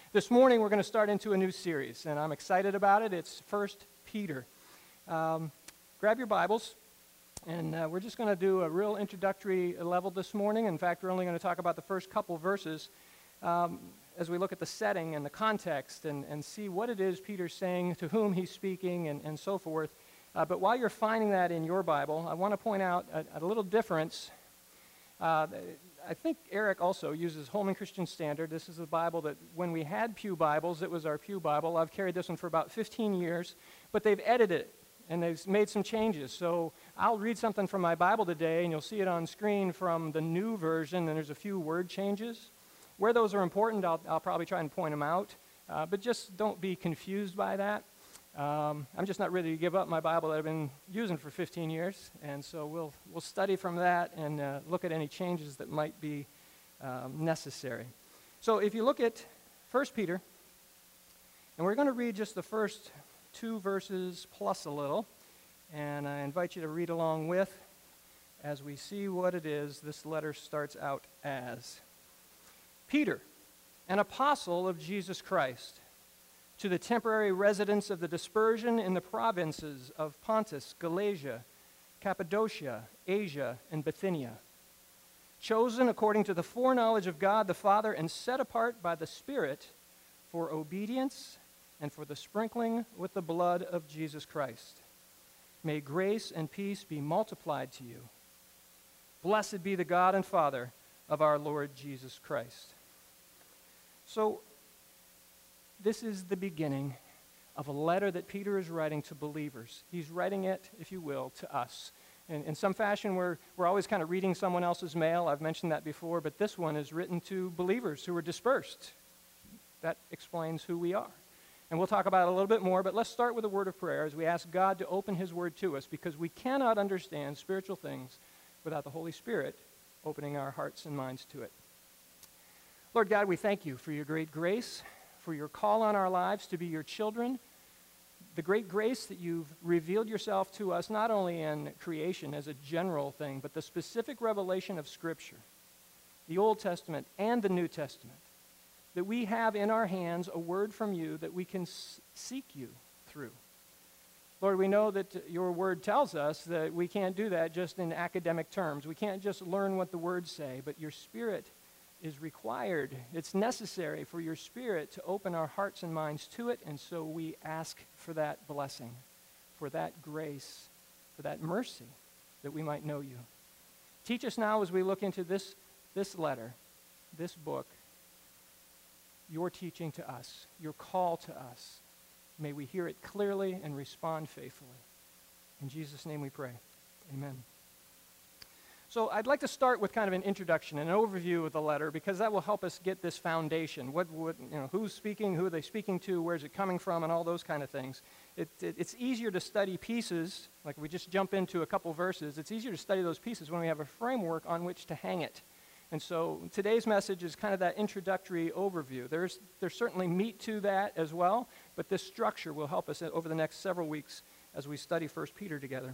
This morning we're going to start into a new series, and I'm excited about it. It's 1 Peter. Grab your Bibles, and we're just going to do a real introductory level this morning. In fact, we're only going to talk about the first couple verses as we look at the setting and the context and see what it is Peter's saying, to whom he's speaking, and so forth. But while you're finding that in your Bible, I want to point out a little difference. I think Eric also uses Holman Christian Standard. This is a Bible that when we had Pew Bibles, it was our Pew Bible. I've carried this one for about 15 years, but they've edited it, and they've made some changes. So I'll read something from my Bible today, and you'll see it on screen from the new version, and there's a few word changes. Where those are important, I'll probably try and point them out, but just don't be confused by that. I'm just not ready to give up my Bible that I've been using for 15 years, and so we'll study from that and look at any changes that might be necessary. So if you look at 1 Peter, and we're going to read just the first 2 verses plus a little, and I invite you to read along with as we see what it is this letter starts out as. Peter, an apostle of Jesus Christ, to the temporary residents of the dispersion in the provinces of Pontus, Galatia, Cappadocia, Asia, and Bithynia, chosen according to the foreknowledge of God the Father and set apart by the Spirit for obedience and for the sprinkling with the blood of Jesus Christ. May grace and peace be multiplied to you. Blessed be the God and Father of our Lord Jesus Christ. So, this is the beginning of a letter that Peter is writing to believers. He's writing it, if you will, to us. In some fashion, we're always kind of reading someone else's mail. I've mentioned that before, but this one is written to believers who are dispersed. That explains who we are. And we'll talk about it a little bit more, but let's start with a word of prayer as we ask God to open his word to us, because we cannot understand spiritual things without the Holy Spirit opening our hearts and minds to it. Lord God, we thank you for your great grace, for your call on our lives to be your children, the great grace that you've revealed yourself to us, not only in creation as a general thing, but the specific revelation of Scripture, the Old Testament and the New Testament, that we have in our hands a word from you that we can seek you through. Lord, we know that your word tells us that we can't do that just in academic terms. We can't just learn what the words say, but your Spirit is required. It's necessary for your Spirit to open our hearts and minds to it, and so we ask for that blessing, for that grace, for that mercy, that we might know you. Teach us now as we look into this letter, this book, your teaching to us, your call to us. May we hear it clearly and respond faithfully. In Jesus' name we pray. Amen. So I'd like to start with kind of an introduction, an overview of the letter, because that will help us get this foundation. Who's speaking, who are they speaking to, where's it coming from, and all those kind of things. It's easier to study pieces, like we just jump into a couple verses. It's easier to study those pieces when we have a framework on which to hang it. And so today's message is kind of that introductory overview. There's certainly meat to that as well, but this structure will help us over the next several weeks as we study 1 Peter together.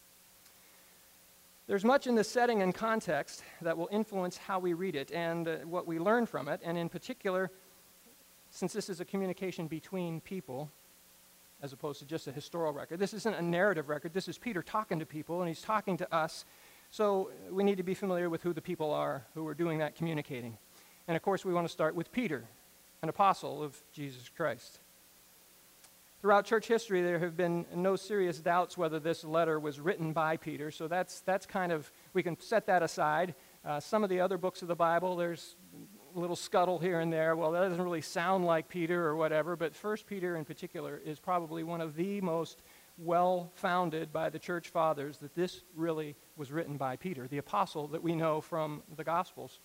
There's much in the setting and context that will influence how we read it and what we learn from it, and in particular, since this is a communication between people, as opposed to just a historical record. This isn't a narrative record. This is Peter talking to people, and he's talking to us. So we need to be familiar with who the people are who are doing that communicating. And of course, we want to start with Peter, an apostle of Jesus Christ. Throughout church history, there have been no serious doubts whether this letter was written by Peter, so that's kind of, we can set that aside. Some of the other books of the Bible, there's a little scuttle here and there. Well, that doesn't really sound like Peter or whatever, but 1 Peter in particular is probably one of the most well-founded by the church fathers, that this really was written by Peter, the apostle that we know from the Gospels.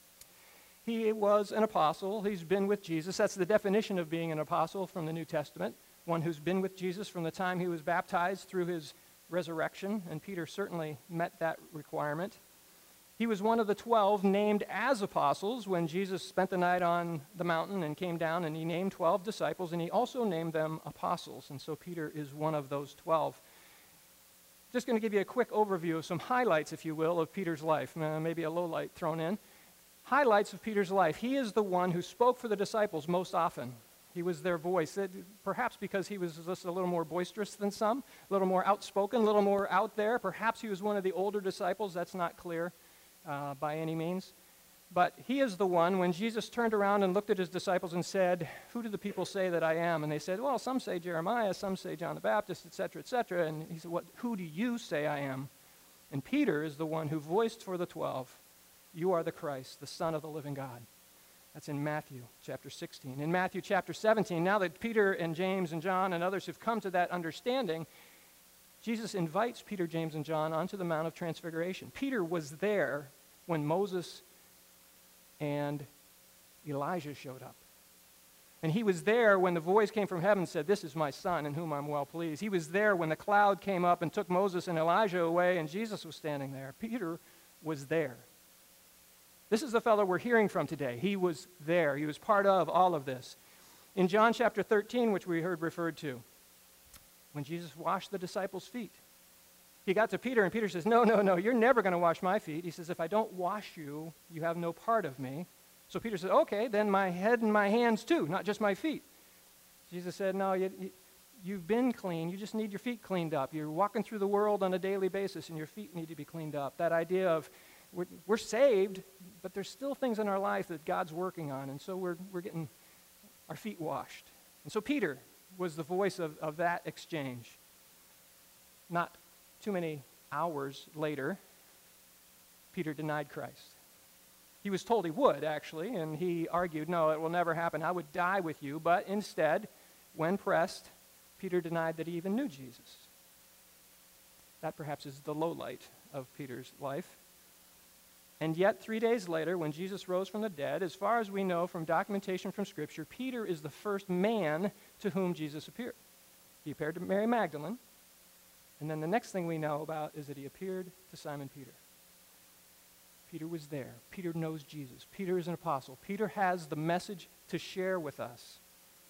He was an apostle. He's been with Jesus. That's the definition of being an apostle from the New Testament. One who's been with Jesus from the time he was baptized through his resurrection, and Peter certainly met that requirement. He was one of the 12 named as apostles when Jesus spent the night on the mountain and came down, and he named 12 disciples, and he also named them apostles, and so Peter is one of those 12. Just going to give you a quick overview of some highlights, if you will, of Peter's life, maybe a low light thrown in. highlights of Peter's life. He is the one who spoke for the disciples most often. He was their voice, perhaps because he was just a little more boisterous than some, a little more outspoken, a little more out there. Perhaps he was one of the older disciples. That's not clear by any means. But he is the one, when Jesus turned around and looked at his disciples and said, "Who do the people say that I am?" And they said, "Well, some say Jeremiah, some say John the Baptist, etc., etc." And he said, "Who do you say I am?" And Peter is the one who voiced for the 12, "You are the Christ, the Son of the living God." That's in Matthew chapter 16. In Matthew chapter 17, now that Peter and James and John and others have come to that understanding, Jesus invites Peter, James, and John onto the Mount of Transfiguration. Peter was there when Moses and Elijah showed up. And he was there when the voice came from heaven and said, "This is my son in whom I'm well pleased." He was there when the cloud came up and took Moses and Elijah away and Jesus was standing there. Peter was there. This is the fellow we're hearing from today. He was there. He was part of all of this. In John chapter 13, which we heard referred to, when Jesus washed the disciples' feet, he got to Peter, and Peter says, no, you're never going to wash my feet. He says, "If I don't wash you, you have no part of me." So Peter said, "Okay, then my head and my hands too, not just my feet." Jesus said, "No, you've been clean. You just need your feet cleaned up. You're walking through the world on a daily basis, and your feet need to be cleaned up." That idea of we're saved, but there's still things in our life that God's working on, and so we're getting our feet washed. And so Peter was the voice of that exchange. Not too many hours later, Peter denied Christ. He was told he would, actually, and he argued, "No, it will never happen. I would die with you." But instead, when pressed, Peter denied that he even knew Jesus. That perhaps is the low light of Peter's life. And yet, 3 days later, when Jesus rose from the dead, as far as we know from documentation from Scripture, Peter is the first man to whom Jesus appeared. He appeared to Mary Magdalene, and then the next thing we know about is that he appeared to Simon Peter. Peter was there. Peter knows Jesus. Peter is an apostle. Peter has the message to share with us.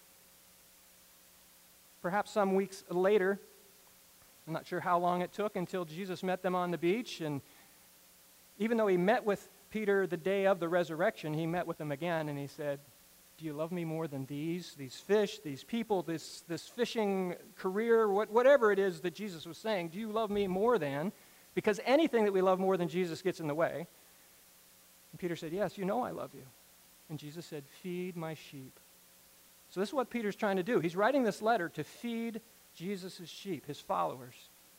Perhaps some weeks later, I'm not sure how long it took until Jesus met them on the beach, and even though he met with Peter the day of the resurrection, he met with him again, and he said, "Do you love me more than these fish, these people, this fishing career, whatever it is that Jesus was saying? Do you love me more than?" Because anything that we love more than Jesus gets in the way. And Peter said, "Yes, you know I love you." And Jesus said, "Feed my sheep." So this is what Peter's trying to do. He's writing this letter to feed Jesus' sheep, his followers.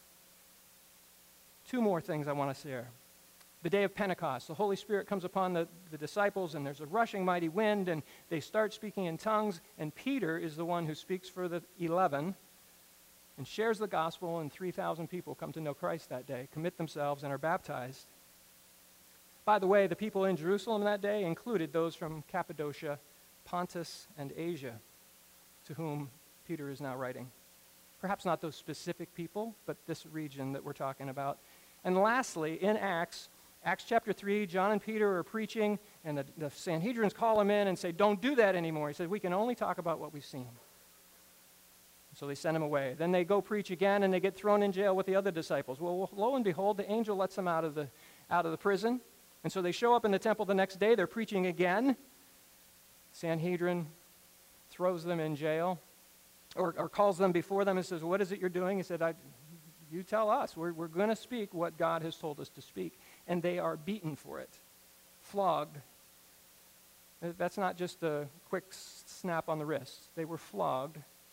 Two more things I want to share. The day of Pentecost, the Holy Spirit comes upon the disciples, and there's a rushing mighty wind, and they start speaking in tongues, and Peter is the one who speaks for the 11 and shares the gospel, and 3,000 people come to know Christ that day, commit themselves, and are baptized. By the way, the people in Jerusalem that day included those from Cappadocia, Pontus, and Asia, to whom Peter is now writing. Perhaps not those specific people, but this region that we're talking about. And lastly, in Acts chapter 3, John and Peter are preaching, and the Sanhedrins call him in and say, "Don't do that anymore." He said, "We can only talk about what we've seen." So they send him away. Then they go preach again, and they get thrown in jail with the other disciples. Well, lo and behold, the angel lets them out of the prison. And so they show up in the temple the next day. They're preaching again. Sanhedrin throws them in jail, or calls them before them and says, "What is it you're doing?" He said, "You tell us. We're going to speak what God has told us to speak." And they are beaten for it, flogged. That's not just a quick snap on the wrist. They were flogged.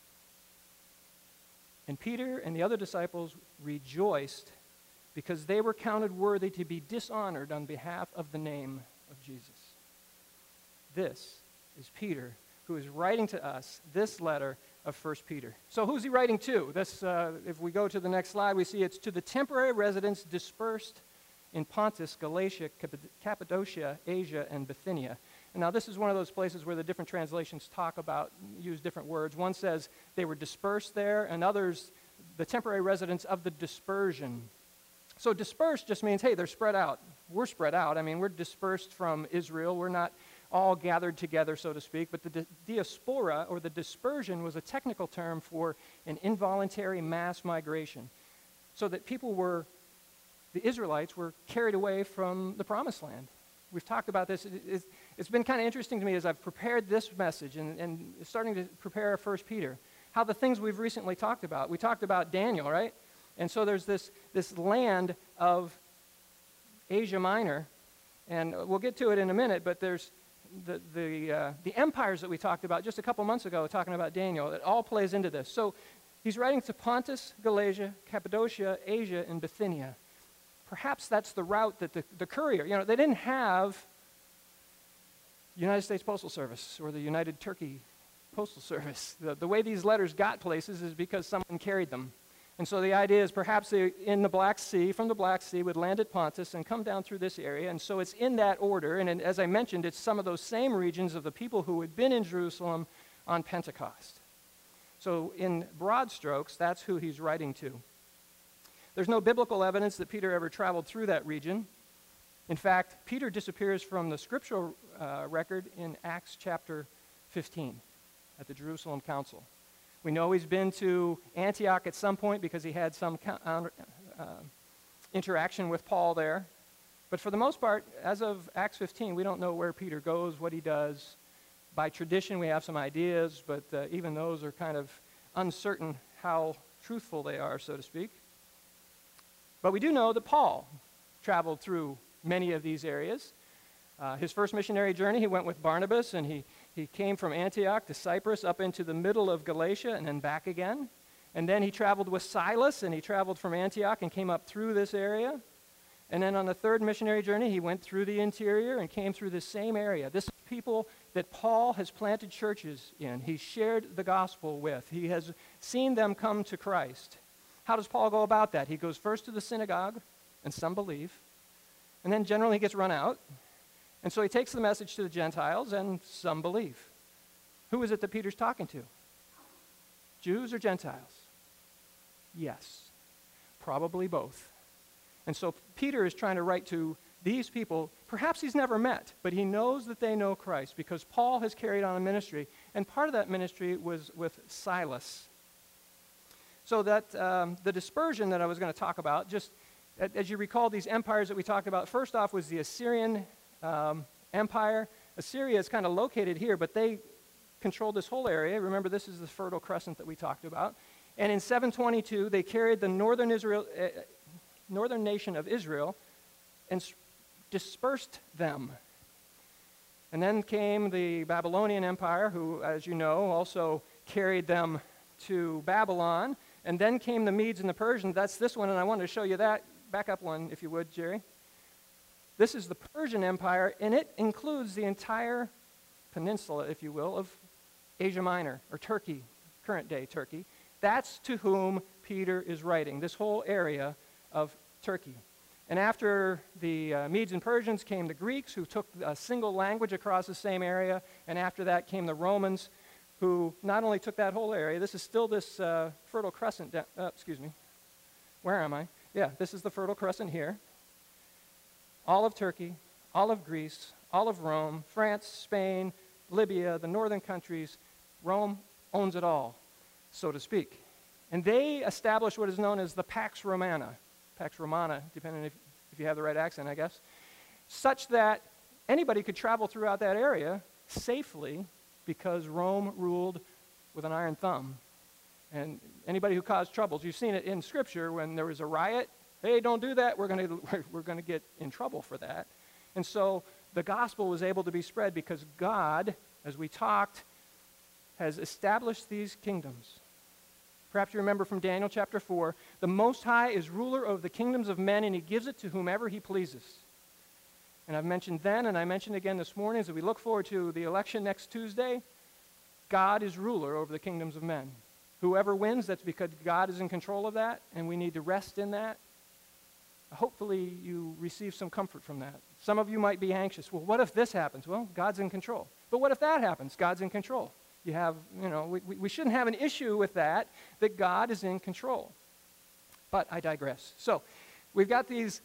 And Peter and the other disciples rejoiced because they were counted worthy to be dishonored on behalf of the name of Jesus. This is Peter, who is writing to us this letter of 1 Peter. So who's he writing to? This, if we go to the next slide, we see it's to the temporary residents dispersed in Pontus, Galatia, Cappadocia, Asia, and Bithynia. And now this is one of those places where the different translations use different words. One says they were dispersed there, and others, the temporary residents of the dispersion. So dispersed just means, hey, they're spread out. We're spread out. I mean, we're dispersed from Israel. We're not all gathered together, so to speak. But the diaspora, or the dispersion, was a technical term for an involuntary mass migration. So that the Israelites were carried away from the promised land. we've talked about this. It's been kind of interesting to me as I've prepared this message and starting to prepare 1 Peter, how the things we've recently talked about. We talked about Daniel, right? And so there's this land of Asia Minor, and we'll get to it in a minute, but there's the empires that we talked about just a couple months ago, talking about Daniel. It all plays into this. So he's writing to Pontus, Galatia, Cappadocia, Asia, and Bithynia. Perhaps that's the route that the courier, they didn't have United States Postal Service or the United Turkey Postal Service. The way these letters got places is because someone carried them. And so the idea is perhaps they, in the Black Sea, from the Black Sea, would land at Pontus and come down through this area. And so it's in that order. And as I mentioned, it's some of those same regions of the people who had been in Jerusalem on Pentecost. So in broad strokes, that's who he's writing to. There's no biblical evidence that Peter ever traveled through that region. In fact, Peter disappears from the scriptural record in Acts chapter 15 at the Jerusalem Council. We know he's been to Antioch at some point because he had some interaction with Paul there. But for the most part, as of Acts 15, we don't know where Peter goes, what he does. By tradition, we have some ideas, but even those are kind of uncertain how truthful they are, so to speak. But we do know that Paul traveled through many of these areas. His first missionary journey, he went with Barnabas, and he came from Antioch to Cyprus up into the middle of Galatia and then back again. And then he traveled with Silas, and he traveled from Antioch and came up through this area. And then on the third missionary journey, he went through the interior and came through this same area. This is people that Paul has planted churches in. He's shared the gospel with. He has seen them come to Christ. How does Paul go about that? He goes first to the synagogue, and some believe. And then generally he gets run out. And so he takes the message to the Gentiles, and some believe. Who is it that Peter's talking to? Jews or Gentiles? Yes, probably both. And so Peter is trying to write to these people, perhaps he's never met, but he knows that they know Christ because Paul has carried on a ministry, and part of that ministry was with Silas. So that the dispersion that I was going to talk about, just as you recall these empires that we talked about, first off was the Assyrian Empire. Assyria is kind of located here, but they controlled this whole area. Remember, this is the Fertile Crescent that we talked about. And in 722, they carried the northern nation of Israel and dispersed them. And then came the Babylonian Empire, who, as you know, also carried them to Babylon. And then came the Medes and the Persians. That's this one, and I wanted to show you that. Back up one, if you would, Jerry. This is the Persian Empire, and it includes the entire peninsula, if you will, of Asia Minor, or Turkey, current-day Turkey. That's to whom Peter is writing, this whole area of Turkey. And after the Medes and Persians came the Greeks, who took a single language across the same area, and after that came the Romans, who not only took that whole area, this is still this Fertile Crescent, where am I? Yeah, this is the Fertile Crescent here. All of Turkey, all of Greece, all of Rome, France, Spain, Libya, the northern countries. Rome owns it all, so to speak. And they established what is known as the Pax Romana, depending if you have the right accent, I guess, such that anybody could travel throughout that area safely because Rome ruled with an iron thumb. And anybody who caused troubles, you've seen it in Scripture when there was a riot. Hey, don't do that. We're going to get in trouble for that. And so the gospel was able to be spread because God, as we talked, has established these kingdoms. Perhaps you remember from Daniel chapter 4, the Most High is ruler over the kingdoms of men, and he gives it to whomever he pleases. And I've mentioned then, and I mentioned again this morning, as we look forward to the election next Tuesday, God is ruler over the kingdoms of men. Whoever wins, that's because God is in control of that, and we need to rest in that. Hopefully you receive some comfort from that. Some of you might be anxious. Well, what if this happens? Well, God's in control. But what if that happens? God's in control. We shouldn't have an issue with that God is in control. But I digress. So we've got these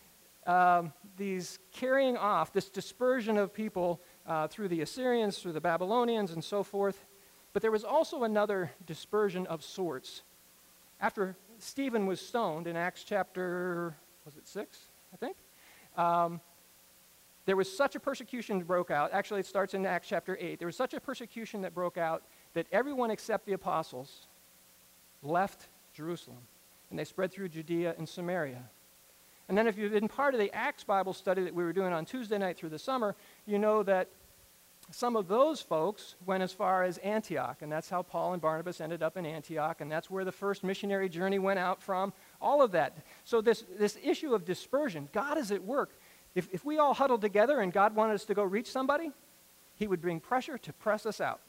carrying off, this dispersion of people through the Assyrians, through the Babylonians, and so forth. But there was also another dispersion of sorts. After Stephen was stoned in Acts chapter, was it 6, I think? There was such a persecution that broke out. Actually, it starts in Acts chapter 8. There was such a persecution that broke out that everyone except the apostles left Jerusalem, and they spread through Judea and Samaria. And then if you've been part of the Acts Bible study that we were doing on Tuesday night through the summer, you know that some of those folks went as far as Antioch, and that's how Paul and Barnabas ended up in Antioch, and that's where the first missionary journey went out from, all of that. So this issue of dispersion, God is at work. If we all huddled together and God wanted us to go reach somebody, he would bring pressure to press us out.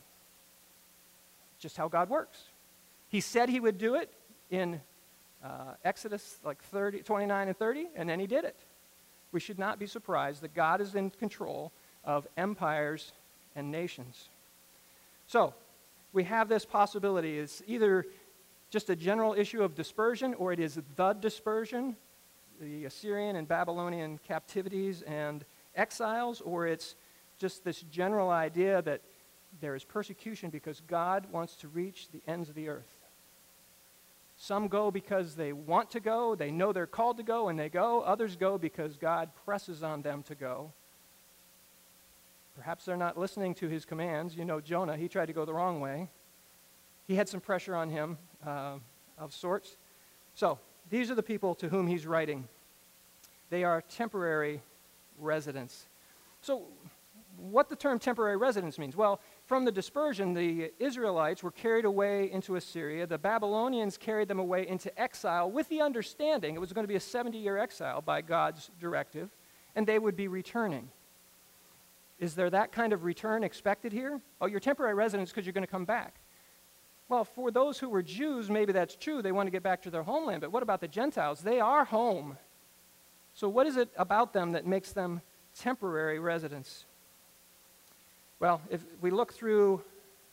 Just how God works. He said he would do it in Exodus 29 and 30, and then he did it. We should not be surprised that God is in control of empires and nations. So, we have this possibility. It's either just a general issue of dispersion, or it is the dispersion, the Assyrian and Babylonian captivities and exiles, or it's just this general idea that there is persecution because God wants to reach the ends of the earth. Some go because they want to go, they know they're called to go, and they go. Others go because God presses on them to go. Perhaps they're not listening to his commands. You know Jonah, he tried to go the wrong way. He had some pressure on him of sorts. So, these are the people to whom he's writing. They are temporary residents. So, what the term temporary residence means? Well, from the dispersion, the Israelites were carried away into Assyria. The Babylonians carried them away into exile with the understanding it was going to be a 70-year exile by God's directive, and they would be returning. Is there that kind of return expected here? Oh, you're temporary residents because you're going to come back. Well, for those who were Jews, maybe that's true. They want to get back to their homeland. But what about the Gentiles? They are home. So what is it about them that makes them temporary residents? Well, if we look through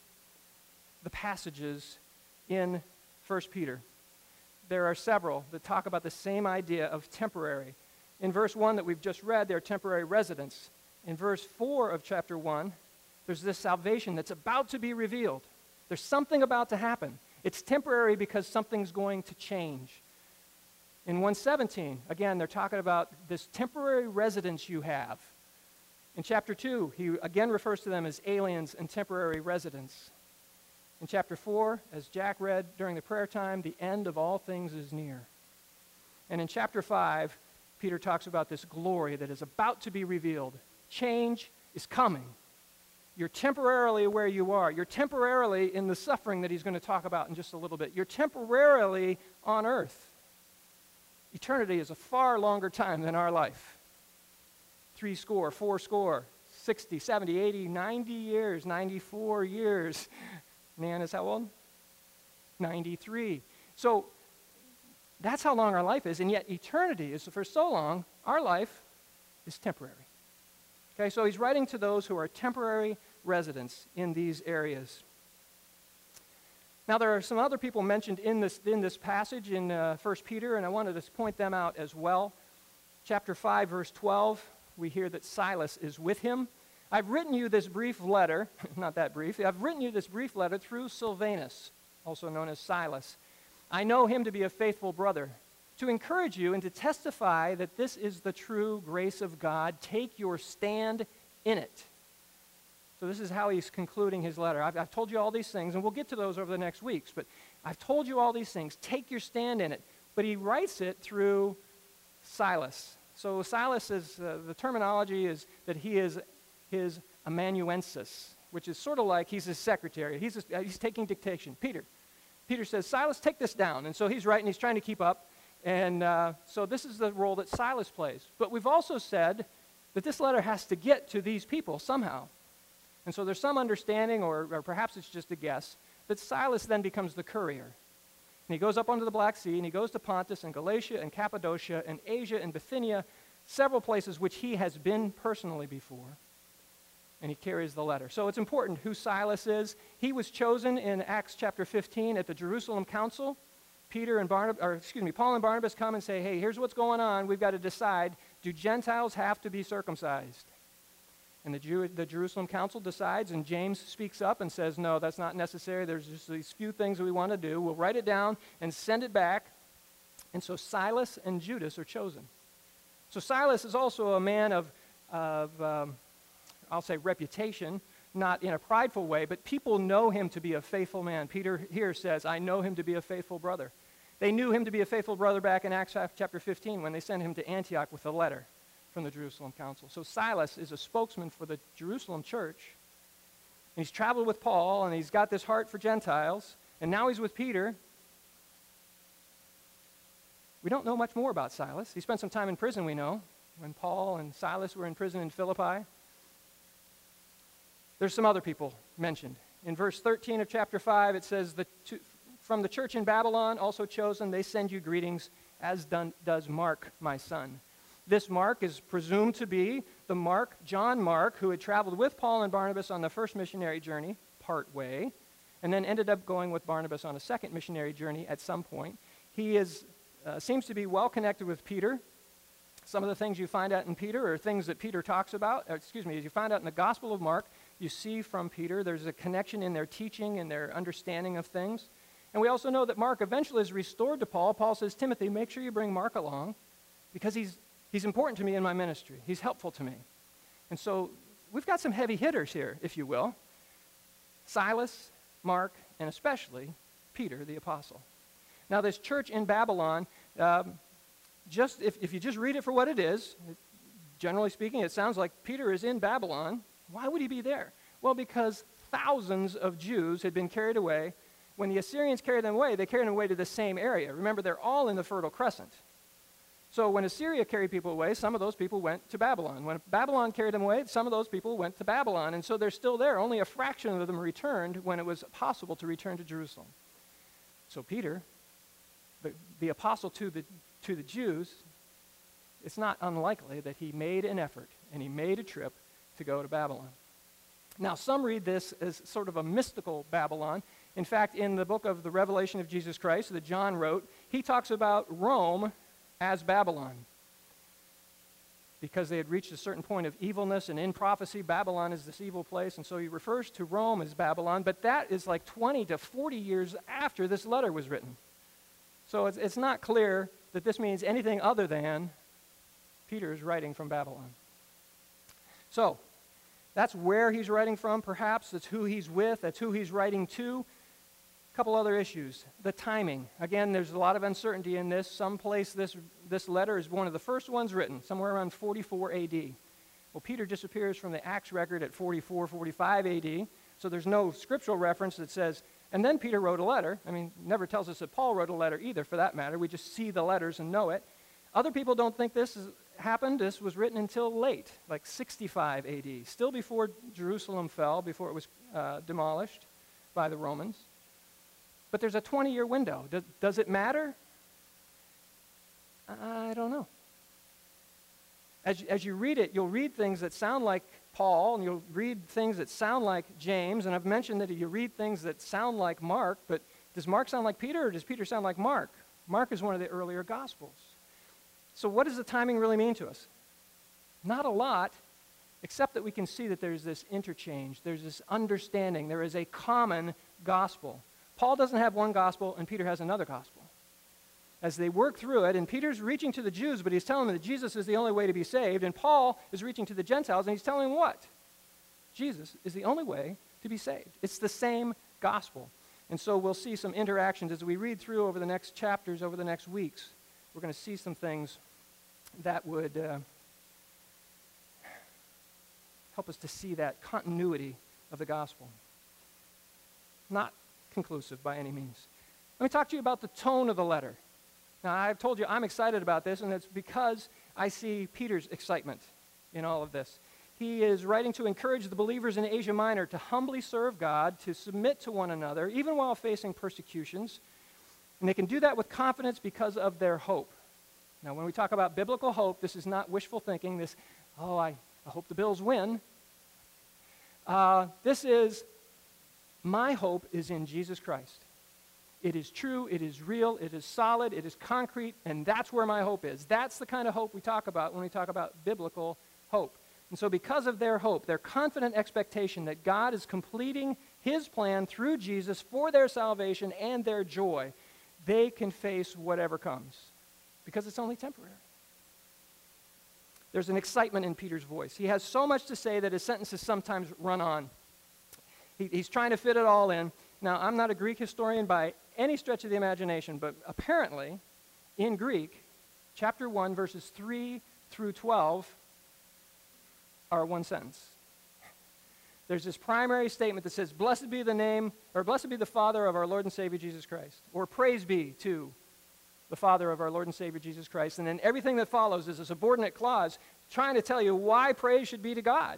the passages in 1 Peter, there are several that talk about the same idea of temporary. In verse 1 that we've just read, they're temporary residents. In verse 4 of chapter 1, there's this salvation that's about to be revealed. There's something about to happen. It's temporary because something's going to change. In 117, again, they're talking about this temporary residence you have. In chapter 2, he again refers to them as aliens and temporary residents. In chapter 4, as Jack read during the prayer time, the end of all things is near. And in chapter 5, Peter talks about this glory that is about to be revealed. Change is coming. You're temporarily where you are. You're temporarily in the suffering that he's going to talk about in just a little bit. You're temporarily on earth. Eternity is a far longer time than our life. 70, 60, 70, 80, 90 years, 94 years. Nan is how old? 93. So that's how long our life is, and yet eternity is, for so long, our life is temporary. Okay, so he's writing to those who are temporary residents in these areas. Now, there are some other people mentioned in this passage in 1 Peter, and I wanted to point them out as well. Chapter 5, verse 12, we hear that Silas is with him. I've written you this brief letter, not that brief, I've written you this brief letter through Silvanus, also known as Silas. I know him to be a faithful brother, to encourage you and to testify that this is the true grace of God. Take your stand in it. So this is how he's concluding his letter. I've told you all these things, and we'll get to those over the next weeks, but I've told you all these things. Take your stand in it. But he writes it through Silas. So Silas is, the terminology is that he is his amanuensis, which is sort of like he's his secretary. He's taking dictation. Peter says, Silas, take this down. And so he's writing, he's trying to keep up. And so this is the role that Silas plays. But we've also said that this letter has to get to these people somehow. And so there's some understanding, or perhaps it's just a guess, that Silas then becomes the courier. And he goes up onto the Black Sea, and he goes to Pontus and Galatia and Cappadocia and Asia and Bithynia, several places which he has been personally before. And he carries the letter. So it's important who Silas is. He was chosen in Acts chapter 15 at the Jerusalem Council. Paul and Barnabas come and say, hey, here's what's going on. We've got to decide, do Gentiles have to be circumcised? And the Jerusalem Council decides, and James speaks up and says, no, that's not necessary. There's just these few things that we want to do. We'll write it down and send it back. And so Silas and Judas are chosen. So Silas is also a man of I'll say, reputation, not in a prideful way, but people know him to be a faithful man. Peter here says, I know him to be a faithful brother. They knew him to be a faithful brother back in Acts chapter 15 when they sent him to Antioch with a letter from the Jerusalem council. So Silas is a spokesman for the Jerusalem church. And he's traveled with Paul, and he's got this heart for Gentiles, and now he's with Peter. We don't know much more about Silas. He spent some time in prison, we know, when Paul and Silas were in prison in Philippi. There's some other people mentioned. In verse 13 of chapter 5, it says, from the church in Babylon, also chosen, they send you greetings, as does Mark, my son. This Mark is presumed to be the Mark, John Mark, who had traveled with Paul and Barnabas on the first missionary journey, part way, and then ended up going with Barnabas on a second missionary journey at some point. He seems to be well connected with Peter. Some of the things you find out in Peter are things that Peter talks about. As you find out in the Gospel of Mark, you see from Peter there's a connection in their teaching and their understanding of things. And we also know that Mark eventually is restored to Paul. Paul says, Timothy, make sure you bring Mark along because he's important to me in my ministry. He's helpful to me. And so we've got some heavy hitters here, if you will. Silas, Mark, and especially Peter, the apostle. Now, this church in Babylon, if you just read it for what it is, generally speaking, it sounds like Peter is in Babylon. Why would he be there? Well, because thousands of Jews had been carried away. When the Assyrians carried them away, they carried them away to the same area. Remember, they're all in the Fertile Crescent. So when Assyria carried people away, some of those people went to Babylon. When Babylon carried them away, some of those people went to Babylon. And so they're still there. Only a fraction of them returned when it was possible to return to Jerusalem. So Peter, the apostle to the Jews, it's not unlikely that he made an effort and he made a trip to go to Babylon. Now, some read this as sort of a mystical Babylon. In fact, in the book of the Revelation of Jesus Christ that John wrote, he talks about Rome as Babylon. Because they had reached a certain point of evilness, and in prophecy, Babylon is this evil place, and so he refers to Rome as Babylon, but that is like 20 to 40 years after this letter was written. So it's not clear that this means anything other than Peter is writing from Babylon. So, that's where he's writing from, perhaps. That's who he's with. That's who he's writing to. A couple other issues. The timing. Again, there's a lot of uncertainty in this. Someplace this letter is one of the first ones written, somewhere around 44 A.D. Well, Peter disappears from the Acts record at 44, 45 A.D., so there's no scriptural reference that says, and then Peter wrote a letter. I mean, never tells us that Paul wrote a letter either, for that matter. We just see the letters and know it. Other people don't think this happened. This was written until late, like 65 A.D., still before Jerusalem fell, before it was demolished by the Romans. But there's a 20-year window. Does it matter? I don't know. As you read it, you'll read things that sound like Paul, and you'll read things that sound like James, and I've mentioned that you read things that sound like Mark, but does Mark sound like Peter, or does Peter sound like Mark? Mark is one of the earlier Gospels. So what does the timing really mean to us? Not a lot, except that we can see that there's this interchange, there's this understanding, there is a common gospel. Paul doesn't have one gospel, and Peter has another gospel. As they work through it, and Peter's reaching to the Jews, but he's telling them that Jesus is the only way to be saved, and Paul is reaching to the Gentiles, and he's telling them what? Jesus is the only way to be saved. It's the same gospel. And so we'll see some interactions as we read through over the next chapters, over the next weeks. We're going to see some things that would help us to see that continuity of the gospel. Not conclusive by any means. Let me talk to you about the tone of the letter. Now, I've told you I'm excited about this, and it's because I see Peter's excitement in all of this. He is writing to encourage the believers in Asia Minor to humbly serve God, to submit to one another, even while facing persecutions. And they can do that with confidence because of their hope. Now, when we talk about biblical hope, this is not wishful thinking, I hope the Bills win. This is, my hope is in Jesus Christ. It is true, it is real, it is solid, it is concrete, and that's where my hope is. That's the kind of hope we talk about when we talk about biblical hope. And so because of their hope, their confident expectation that God is completing his plan through Jesus for their salvation and their joy, they can face whatever comes, because it's only temporary. There's an excitement in Peter's voice. He has so much to say that his sentences sometimes run on. He's trying to fit it all in. Now, I'm not a Greek historian by any stretch of the imagination, but apparently, in Greek, chapter 1, verses 3 through 12 are one sentence. There's this primary statement that says, blessed be the name, or blessed be the Father of our Lord and Savior Jesus Christ, or praise be to the Father of our Lord and Savior Jesus Christ. And then everything that follows is a subordinate clause trying to tell you why praise should be to God.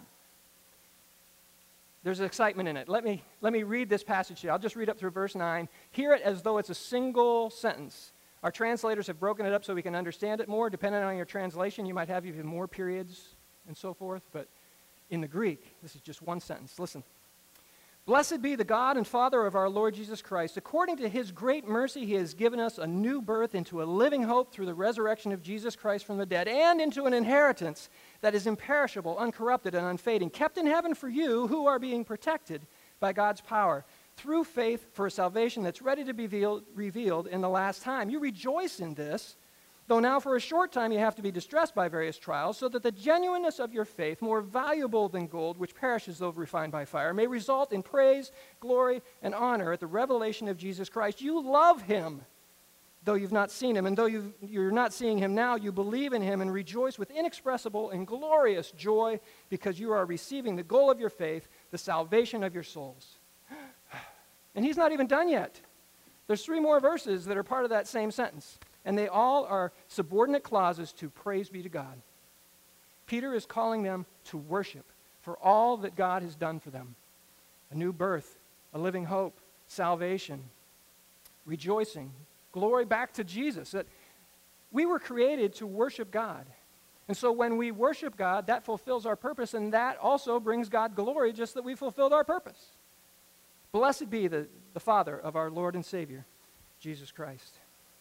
There's excitement in it. Let me read this passage here. I'll just read up through verse 9. Hear it as though it's a single sentence. Our translators have broken it up so we can understand it more. Depending on your translation, you might have even more periods and so forth. But in the Greek, this is just one sentence. Listen. Blessed be the God and Father of our Lord Jesus Christ. According to his great mercy, he has given us a new birth into a living hope through the resurrection of Jesus Christ from the dead, and into an inheritance that is imperishable, uncorrupted, and unfading, kept in heaven for you who are being protected by God's power through faith for a salvation that's ready to be revealed in the last time. You rejoice in this, though now for a short time you have to be distressed by various trials, so that the genuineness of your faith, more valuable than gold, which perishes though refined by fire, may result in praise, glory, and honor at the revelation of Jesus Christ. You love him, though you've not seen him, and though you're not seeing him now, you believe in him and rejoice with inexpressible and glorious joy because you are receiving the goal of your faith, the salvation of your souls. And he's not even done yet. There's 3 more verses that are part of that same sentence. And they all are subordinate clauses to praise be to God. Peter is calling them to worship for all that God has done for them. A new birth, a living hope, salvation, rejoicing, glory back to Jesus. That we were created to worship God. And so when we worship God, that fulfills our purpose, and that also brings God glory, just that we fulfilled our purpose. Blessed be the Father of our Lord and Savior, Jesus Christ.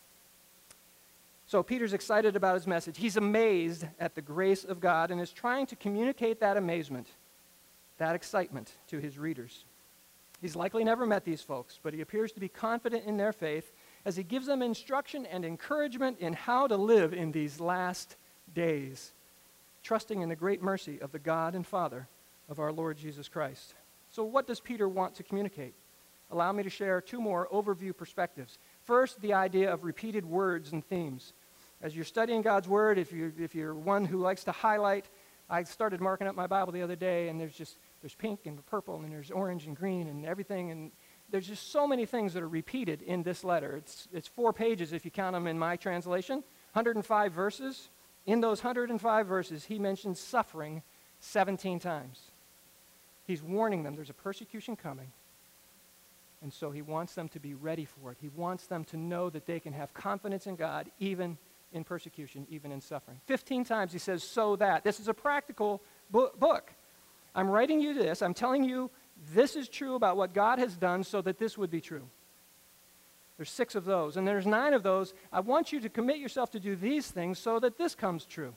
So Peter's excited about his message. He's amazed at the grace of God and is trying to communicate that amazement, that excitement to his readers. He's likely never met these folks, but he appears to be confident in their faith as he gives them instruction and encouragement in how to live in these last days, trusting in the great mercy of the God and Father of our Lord Jesus Christ. So what does Peter want to communicate? Allow me to share 2 more overview perspectives. First, the idea of repeated words and themes. As you're studying God's Word, if you're one who likes to highlight, I started marking up my Bible the other day, and there's pink and purple, and there's orange and green and everything, and there's just so many things that are repeated in this letter. It's 4 pages if you count them in my translation, 105 verses. In those 105 verses, he mentions suffering 17 times. He's warning them there's a persecution coming, and so he wants them to be ready for it. He wants them to know that they can have confidence in God even in persecution, even in suffering. 15 times he says, so that. This is a practical book. I'm writing you this. I'm telling you this is true about what God has done so that this would be true. There's 6 of those. And there's 9 of those. I want you to commit yourself to do these things so that this comes true.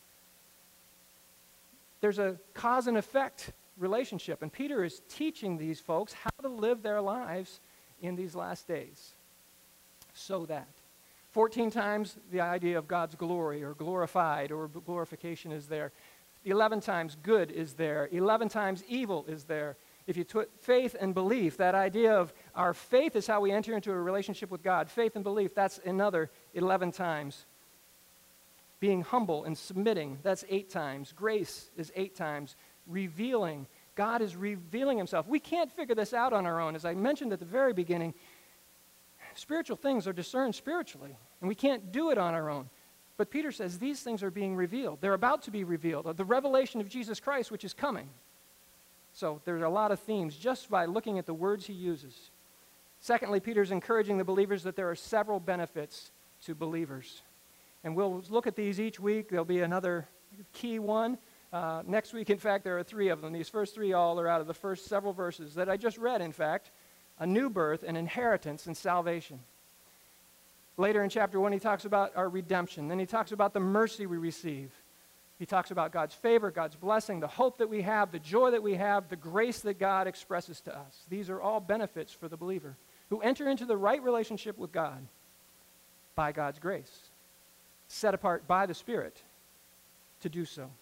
There's a cause and effect relationship. And Peter is teaching these folks how to live their lives in these last days. So that. 14 times the idea of God's glory or glorified or glorification is there. 11 times good is there. 11 times evil is there. If you put faith and belief, that idea of our faith is how we enter into a relationship with God. Faith and belief, that's another 11 times. Being humble and submitting, that's 8 times. Grace is 8 times. Revealing, God is revealing himself. We can't figure this out on our own. As I mentioned at the very beginning, spiritual things are discerned spiritually, and we can't do it on our own. But Peter says these things are being revealed. They're about to be revealed. The revelation of Jesus Christ, which is coming. So there's a lot of themes just by looking at the words he uses. Secondly, Peter's encouraging the believers that there are several benefits to believers. And we'll look at these each week. There'll be another key one. Next week, in fact, there are 3 of them. These first 3 all are out of the first several verses that I just read, in fact. A new birth, an inheritance, and salvation. Later in chapter 1, he talks about our redemption. Then he talks about the mercy we receive. He talks about God's favor, God's blessing, the hope that we have, the joy that we have, the grace that God expresses to us. These are all benefits for the believer who enter into the right relationship with God by God's grace, set apart by the Spirit to do so.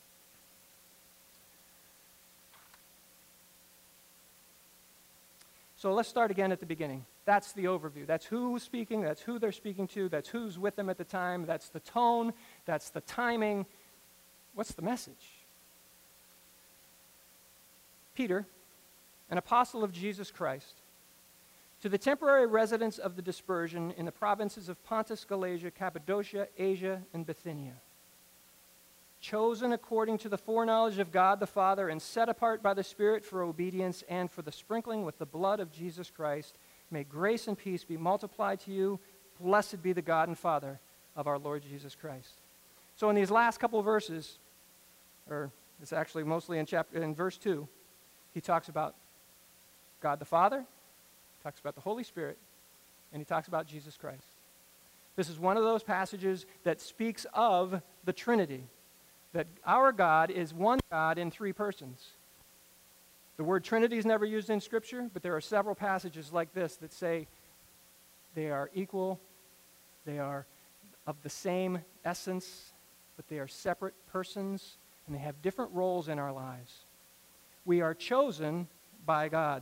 So let's start again at the beginning. That's the overview. That's who's speaking, that's who they're speaking to, that's who's with them at the time, that's the tone, that's the timing. What's the message? Peter, an apostle of Jesus Christ, to the temporary residents of the dispersion in the provinces of Pontus, Galatia, Cappadocia, Asia, and Bithynia, chosen according to the foreknowledge of God the Father and set apart by the Spirit for obedience and for the sprinkling with the blood of Jesus Christ, may grace and peace be multiplied to you. Blessed be the God and Father of our Lord Jesus Christ. So in these last couple of verses, or it's actually mostly in verse 2, he talks about God the Father, talks about the Holy Spirit, and he talks about Jesus Christ. This is one of those passages that speaks of the Trinity, that our God is one God in three persons. The word Trinity is never used in Scripture, but there are several passages like this that say they are equal, they are of the same essence, but they are separate persons, and they have different roles in our lives. We are chosen by God.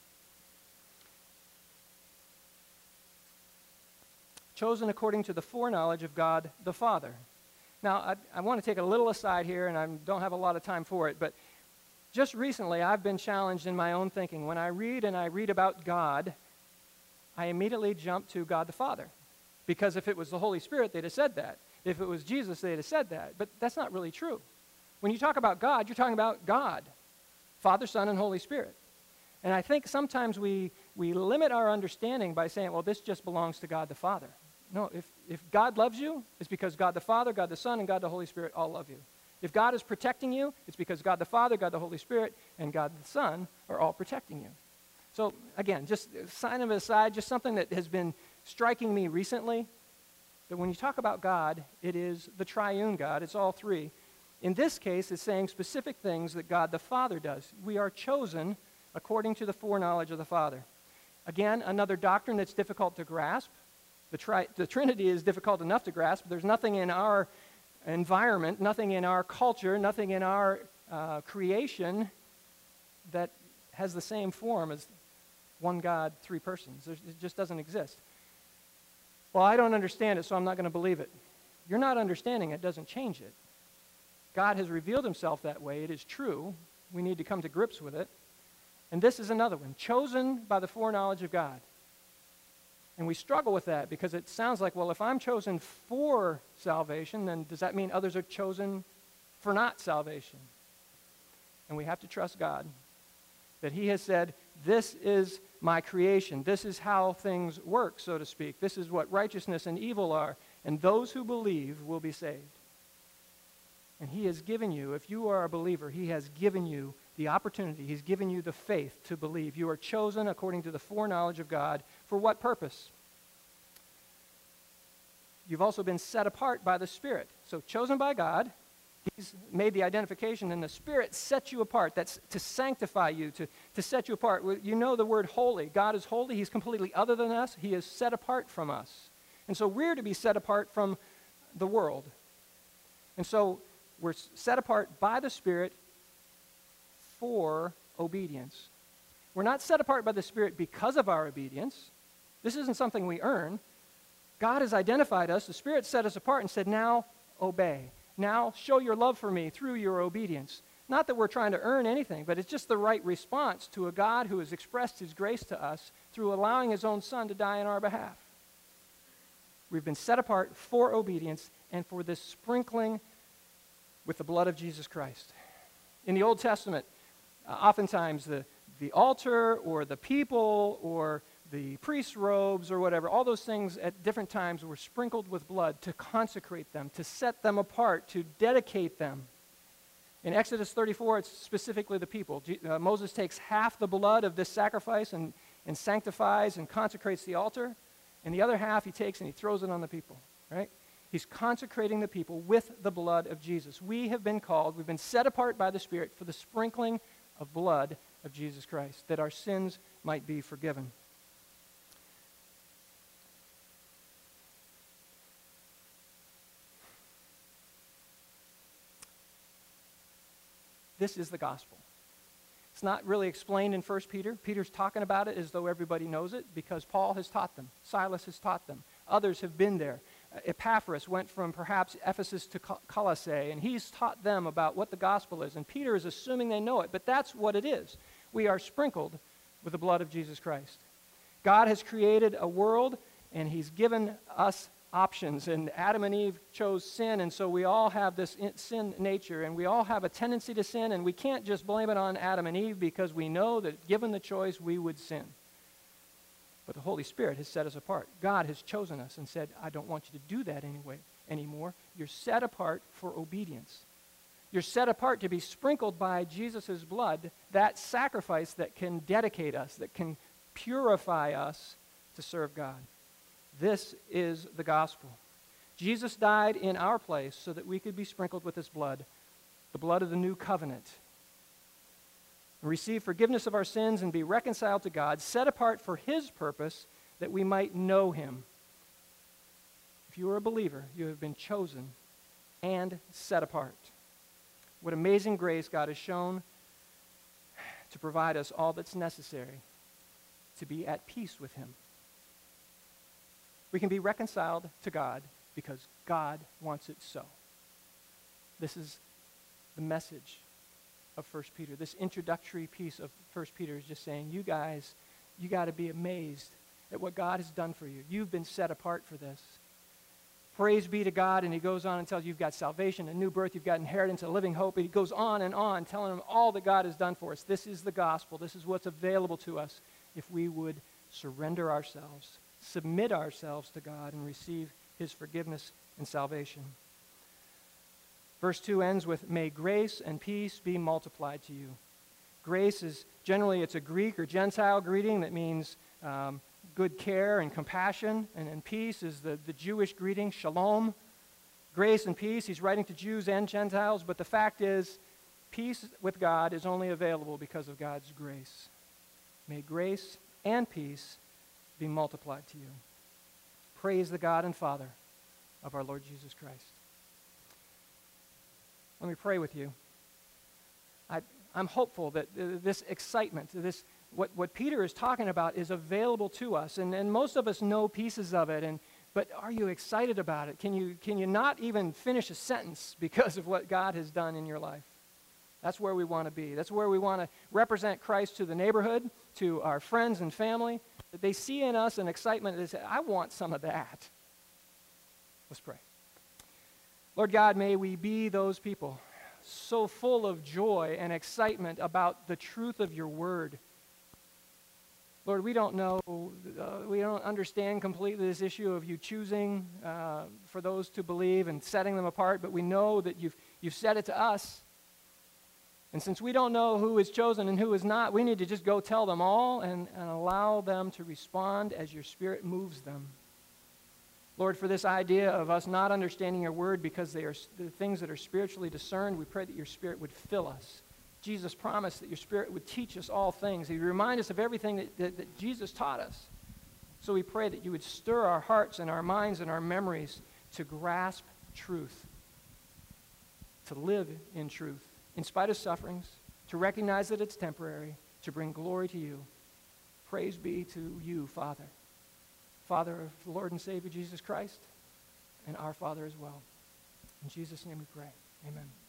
Chosen according to the foreknowledge of God the Father. Now, I want to take a little aside here, and I don't have a lot of time for it, but just recently I've been challenged in my own thinking. When I read about God, I immediately jump to God the Father. Because if it was the Holy Spirit, they'd have said that. If it was Jesus, they'd have said that. But that's not really true. When you talk about God, you're talking about God, Father, Son, and Holy Spirit. And I think sometimes we limit our understanding by saying, well, this just belongs to God the Father. No, if God loves you, it's because God the Father, God the Son, and God the Holy Spirit all love you. If God is protecting you, it's because God the Father, God the Holy Spirit, and God the Son are all protecting you. So again, just a sign of it aside, just something that has been striking me recently, that when you talk about God, it is the triune God, it's all three. In this case, it's saying specific things that God the Father does. We are chosen according to the foreknowledge of the Father. Again, another doctrine that's difficult to grasp. The Trinity is difficult enough to grasp. There's nothing in our environment, nothing in our culture, nothing in our creation that has the same form as one God, three persons. It just doesn't exist. Well, I don't understand it, so I'm not going to believe it. You're not understanding it doesn't change it. God has revealed himself that way. It is true. We need to come to grips with it. And this is another one, chosen by the foreknowledge of God. And we struggle with that because it sounds like, well, if I'm chosen for salvation, then does that mean others are chosen for not salvation? And we have to trust God that he has said, this is my creation. This is how things work, so to speak. This is what righteousness and evil are. And those who believe will be saved. And he has given you, if you are a believer, he has given you the opportunity. He's given you the faith to believe. You are chosen according to the foreknowledge of God. For what purpose? You've also been set apart by the Spirit. So chosen by God, he's made the identification, and the Spirit sets you apart. That's to sanctify you, to set you apart. You know the word holy. God is holy. He's completely other than us. He is set apart from us. And so we're to be set apart from the world. And so we're set apart by the Spirit for obedience. We're not set apart by the Spirit because of our obedience. This isn't something we earn. God has identified us. The Spirit set us apart and said, now obey. Now show your love for me through your obedience. Not that we're trying to earn anything, but it's just the right response to a God who has expressed his grace to us through allowing his own Son to die on our behalf. We've been set apart for obedience and for this sprinkling with the blood of Jesus Christ. In the Old Testament, oftentimes the altar or the people or the priest's robes or whatever, all those things at different times were sprinkled with blood to consecrate them, to set them apart, to dedicate them. In Exodus 34, it's specifically the people. Moses takes half the blood of this sacrifice and sanctifies and consecrates the altar, and the other half he takes and he throws it on the people, right? He's consecrating the people with the blood of Jesus. We have been called, we've been set apart by the Spirit for the sprinkling of blood of Jesus Christ, that our sins might be forgiven. This is the gospel. It's not really explained in 1 Peter. Peter's talking about it as though everybody knows it because Paul has taught them. Silas has taught them. Others have been there. Epaphras went from perhaps Ephesus to Colossae, and he's taught them about what the gospel is. And Peter is assuming they know it, but that's what it is. We are sprinkled with the blood of Jesus Christ. God has created a world, and he's given us options, and Adam and Eve chose sin, and so we all have this sin nature, and we all have a tendency to sin, and we can't just blame it on Adam and Eve because we know that given the choice, we would sin. But the Holy Spirit has set us apart. God has chosen us and said, I don't want you to do that anymore. You're set apart for obedience. You're set apart to be sprinkled by Jesus' blood, that sacrifice that can dedicate us, that can purify us to serve God. This is the gospel. Jesus died in our place so that we could be sprinkled with his blood, the blood of the new covenant, and receive forgiveness of our sins and be reconciled to God, set apart for his purpose that we might know him. If you are a believer, you have been chosen and set apart. What amazing grace God has shown to provide us all that's necessary to be at peace with him. We can be reconciled to God because God wants it so. This is the message of 1 Peter. This introductory piece of 1 Peter is just saying, you guys, you got to be amazed at what God has done for you. You've been set apart for this. Praise be to God, and he goes on and tells you you've got salvation, a new birth, you've got inheritance, a living hope, and he goes on, telling them all that God has done for us. This is the gospel. This is what's available to us if we would surrender ourselves, submit ourselves to God, and receive his forgiveness and salvation. Verse 2 ends with, may grace and peace be multiplied to you. Grace is generally, it's a Greek or Gentile greeting that means good care and compassion, and peace is the Jewish greeting, shalom. Grace and peace, he's writing to Jews and Gentiles, but the fact is, peace with God is only available because of God's grace. May grace and peace be multiplied to you. Praise the God and Father of our Lord Jesus Christ. Let me pray with you. I'm hopeful that this excitement, what Peter is talking about is available to us, and most of us know pieces of it, but are you excited about it? Can you not even finish a sentence because of what God has done in your life? That's where we want to be. That's where we want to represent Christ to the neighborhood, to our friends and family, that they see in us an excitement that they say, I want some of that. Let's pray. Lord God, may we be those people so full of joy and excitement about the truth of your word. Lord, we don't know, we don't understand completely this issue of you choosing for those to believe and setting them apart, but we know that you've said it to us. And since we don't know who is chosen and who is not, we need to just go tell them all and allow them to respond as your Spirit moves them. Lord, for this idea of us not understanding your word because they are the things that are spiritually discerned, we pray that your Spirit would fill us. Jesus promised that your Spirit would teach us all things. He would remind us of everything that Jesus taught us. So we pray that you would stir our hearts and our minds and our memories to grasp truth, to live in truth, in spite of sufferings, to recognize that it's temporary, to bring glory to you. Praise be to you, Father. Father of the Lord and Savior Jesus Christ, and our Father as well. In Jesus' name we pray. Amen.